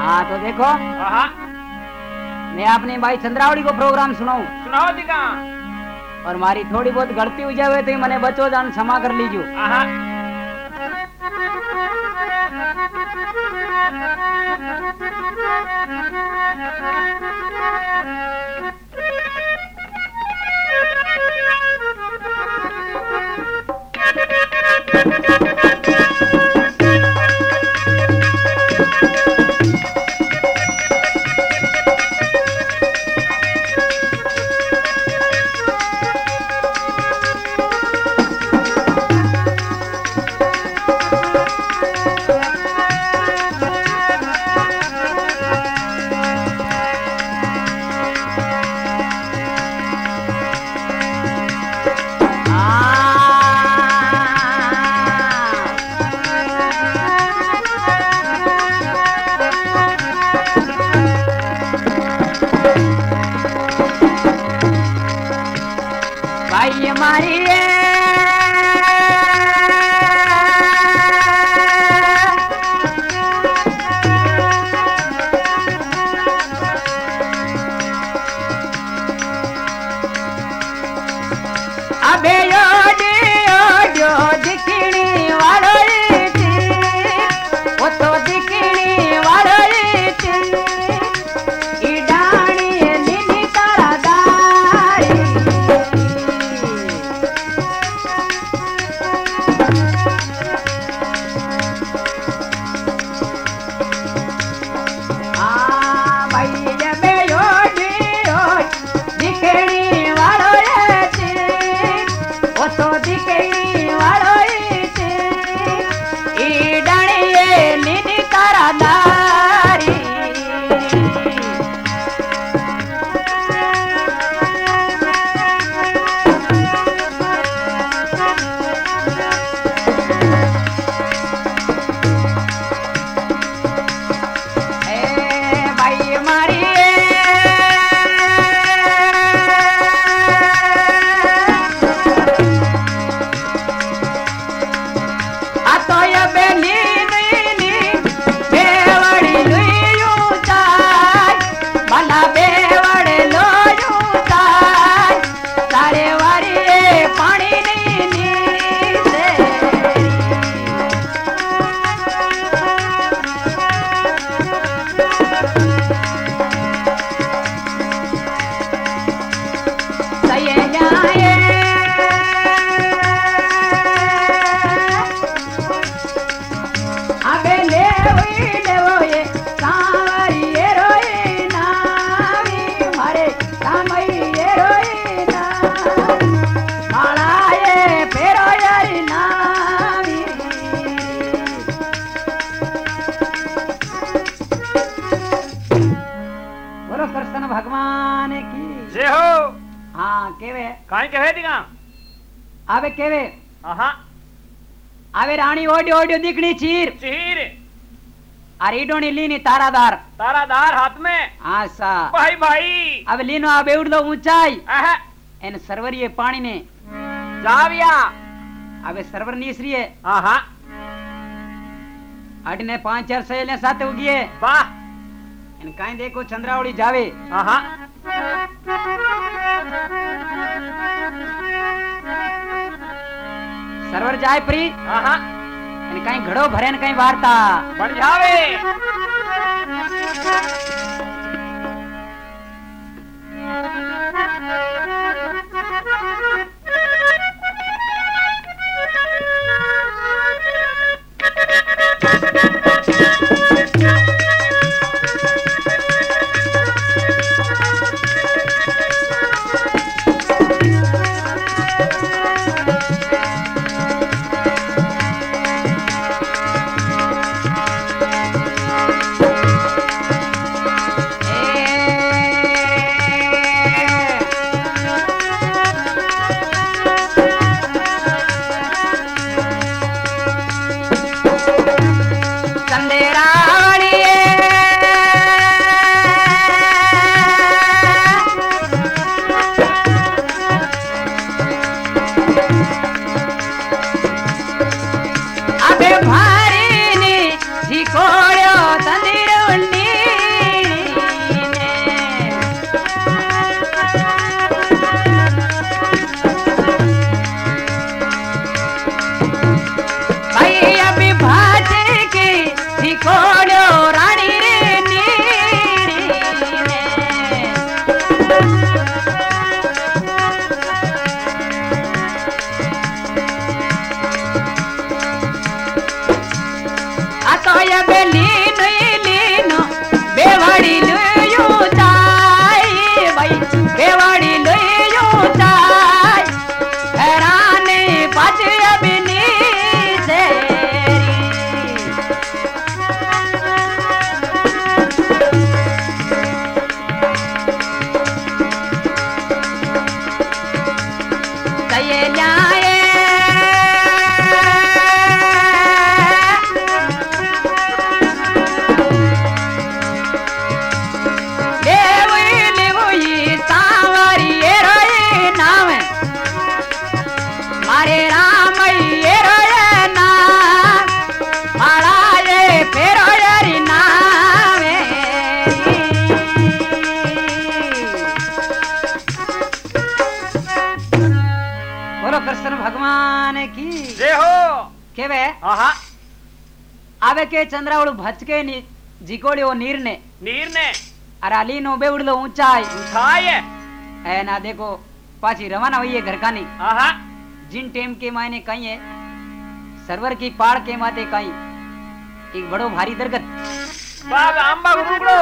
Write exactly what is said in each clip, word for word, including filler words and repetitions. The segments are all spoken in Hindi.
हाँ तो देखो हाँ मैं अपने भाई चंद्रावली को प्रोग्राम सुनाऊं सुनाओ दिखा। और मारी थोड़ी बहुत गलती हो जावे तो मैंने बचो जान क्षमा कर लीजिए। हाँ भाई हमारी अबे योडी योडियो दिखणी वालो थी वो तो दिखणी वालो थी ई डाणी नीनी तारा दारी आ भाई जबे योडी योडी दिखणी वालो थी वो तो दिखणी वालो थी ई डाणी नीनी तारा दारी ए भाई मारी आ तो ये बेनी नी बेवड़ी लुयू चाय भला बेवड़े लोयू चाय सारे वारी पानी नी नी से सये जाए अबे ले हुई ले वो ये सांवरी ये रोई नावी मारे सामई ये रोई ना माला ये फेरो यारी नावी बोलो कृष्ण भगवान की जय हो। हाँ केवे काई कहे दिखा। आवे केवे हाँ आवे रानी ओडियो ओडियो दिखनी चीर चीर और ईडोनी लीनी तारादार तारादार हाथ में। हाँ सा भाई भाई अब लीनो आबे उड़ दो ऊंचाई आहा इन सरवर ये पानी ने जाविया। अबे सरवर नीसरी है हाँ अट ने पांच चार सहेलियां साथ उगी है वाह। इन काई देखो चंद्रावली जावे हाँ सरवर जाए प्री हाँ इन काई घड़ो भरे न काई वार्ता बढ़ जावे। आहा आवे के चंद्रावळु भचके नी जिकोड़ियो नीर ने नीर ने अराली नो बेउड़लो ऊंचाई उठाए है ना देखो पाची रवाना हुई है घर का नहीं आहा जिन टेम के मायने कहीं है सरवर की पाड़ के माते कहीं एक बड़ो भारी दरगत बाग आंबा गुरुगड़ो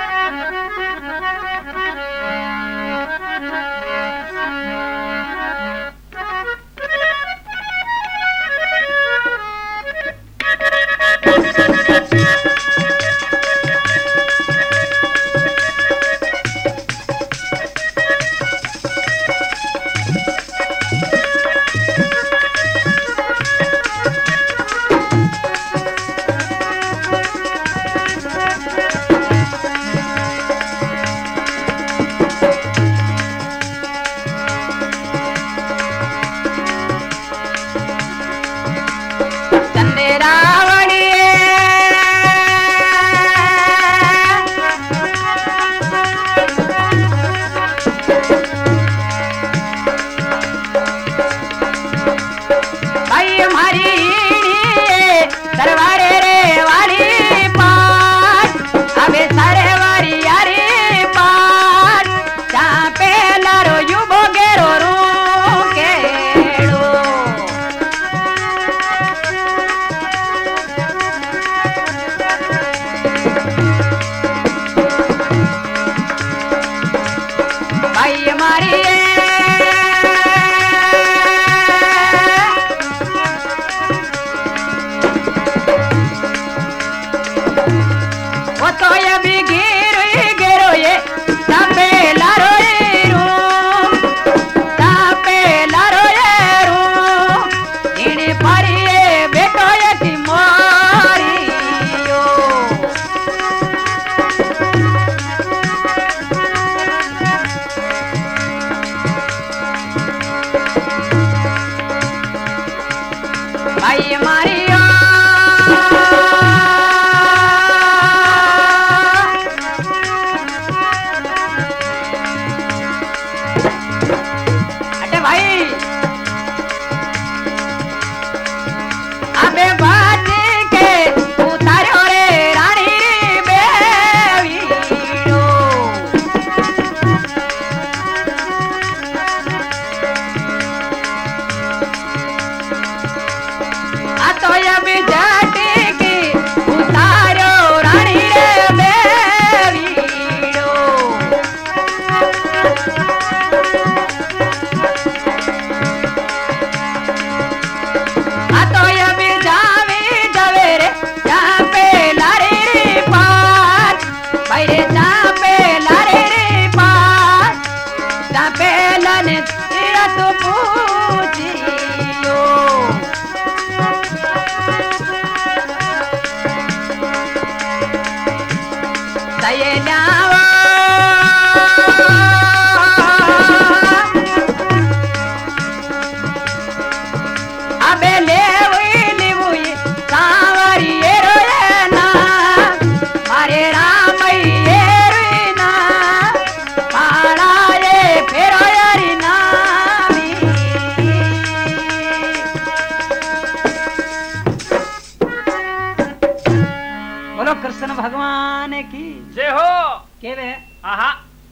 कृष्ण भगवान की जय हो केवे आहा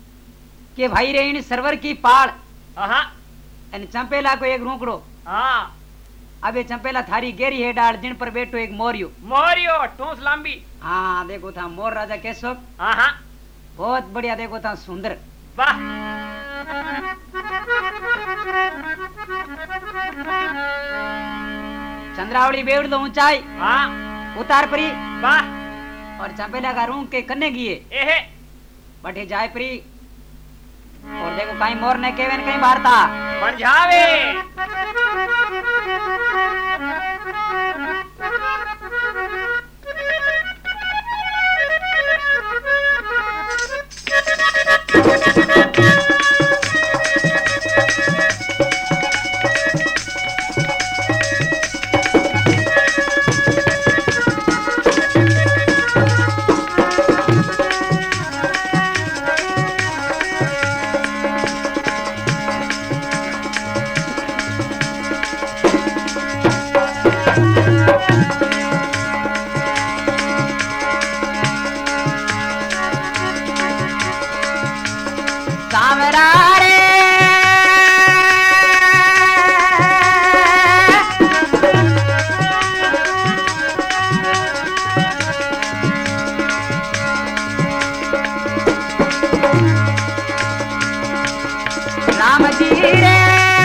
के भाई रे इन सरवर की पाड़ आहा अन चंपेला को एक रूकड़ो हाँ अबे चंपेला थारी गेरी है डाल जिन पर बैठो एक मोरियो मोरियो टूस लंबी हाँ देखो था मोर राजा कैसो आहा बहुत बढ़िया देखो था सुंदर वाह चंद्रावली बेउड़ दो ऊंचाई हाँ उतार परी वाह और चंपेला का रूम के कन्ने गिए एहे बटे जाय परी और देखो कहीं मोर ने केवन कहीं भारता बन जावे सामरा रे राम जी रे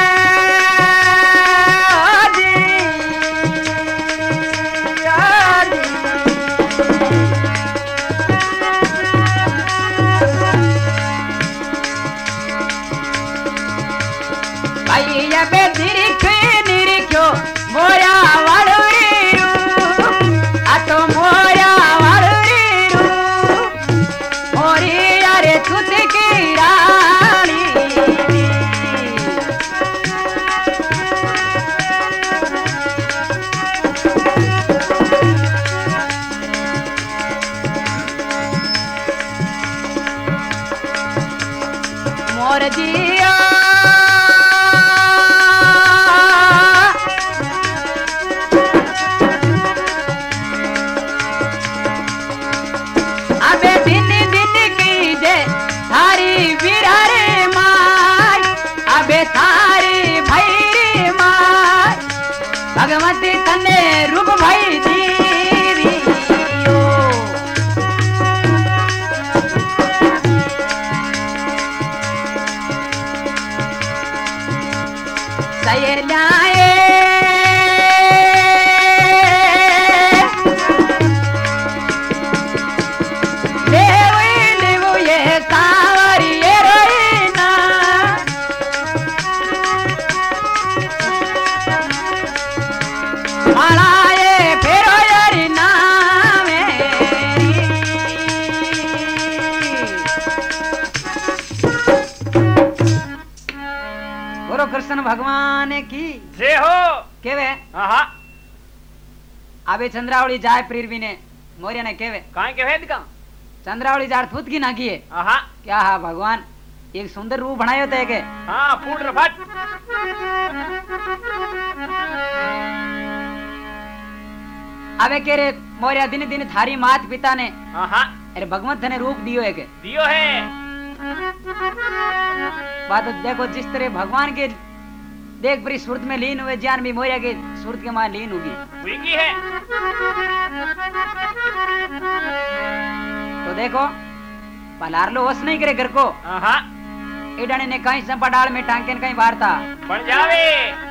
बे निरीख निरीख्यो मोया वाळुरीरू आतो मोया वाळुरीरू मोरी अरे तुत की राणी मोर जिया भगवती तने रूप भाई दीवी सहेल्याए देवी देवो ये सावरी ये रोईना मालाए फेरो यारी नामे बोलो कृष्ण भगवान की जय हो केवे आहा आबे चंद्रावली जाय प्रीरवी ने मोर्य ने केवे काहे के वेद का चंद्रावली जार थूत की नागी है आहा क्या हा भगवान एक सुंदर रूप बनायो ते के हां फूट रफट अबे के रे मोर्या दिन दिन थारी मात पिता ने आहा अरे भगवंत ने रूप दियो है के दियो है बात देखो जिस तरह भगवान के देख परी सूरत में लीन हुए जान भी मोर्या के सूरत के मां लीन होगी हुई है तो देखो पलार लो होश नहीं करे घर को आहा इडाने ने कहीं संपा डाल में टांके कहीं वार्ता बन जावे